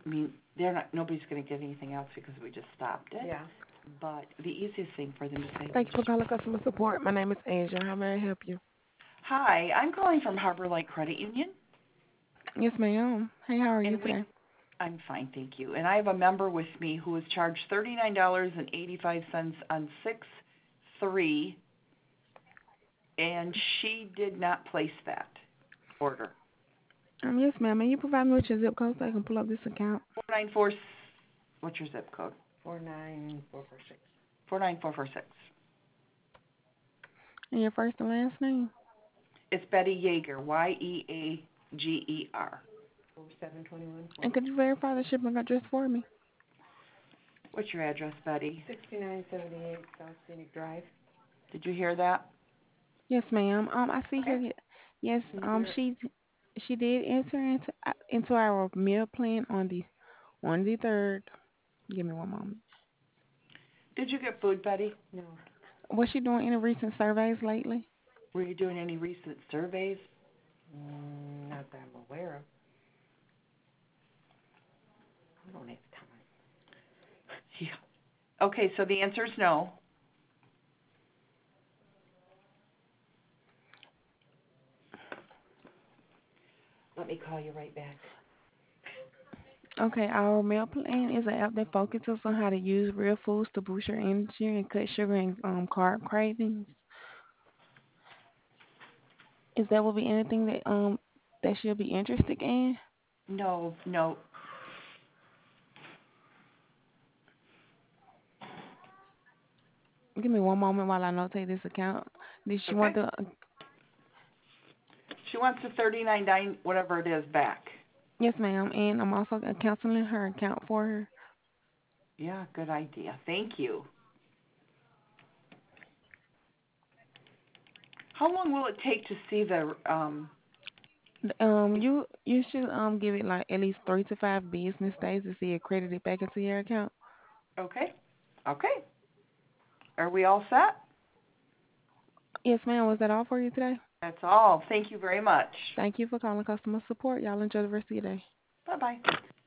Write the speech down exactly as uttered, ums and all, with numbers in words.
I mean, they're not. Nobody's going to get anything else because we just stopped it. Yeah. But the easiest thing for them to say Thank is you for calling customer support. My name is Asia. How may I help you? Hi, I'm calling from Harbor Light Credit Union, Yes, ma'am. Hey, how are you and we today? I'm fine, thank you. And I have a member with me who was charged thirty-nine dollars and eighty-five cents on six three, and she did not place that order. Um, yes, ma'am. May you provide me with your zip code so I can pull up this account? four nine four, what's your zip code? Four nine four four six. four nine four four six. And your first and last name? It's Betty Yeager, Y E A G E R. Four seven twenty one And forty. could you verify the shipping address for me? What's your address, Betty? Sixty nine seventy eight South Scenic Drive. Did you hear that? Yes, ma'am. Um, I see Okay. here. Yes. And Um, you're she she did enter into uh, into our meal plan on the on the third. Give me one moment. Did you get food, Betty? no, Was she doing any recent surveys lately? Were you doing any recent surveys? mm, not that I'm aware of. I don't have time. Yeah. Okay, so the answer is no. Let me call you right back. Okay, our meal plan is an app that focuses on how to use real foods to boost your energy and cut sugar and um, carb cravings. Is that will be anything that um that she'll be interested in? No, no. Give me one moment while I notate this account. Did she Okay. want the? She wants the thirty-nine nine whatever it is back. Yes, ma'am. And I'm also canceling her account for her. Yeah, good idea. Thank you. How long will it take to see the um Um, you you should um give it like at least three to five business days to see it credited back into your account. okay. Okay. Are we all set? Yes, ma'am. Was that all for you today? That's all. Thank you very much. Thank you for calling customer support. Y'all enjoy the rest of your day. Bye-bye.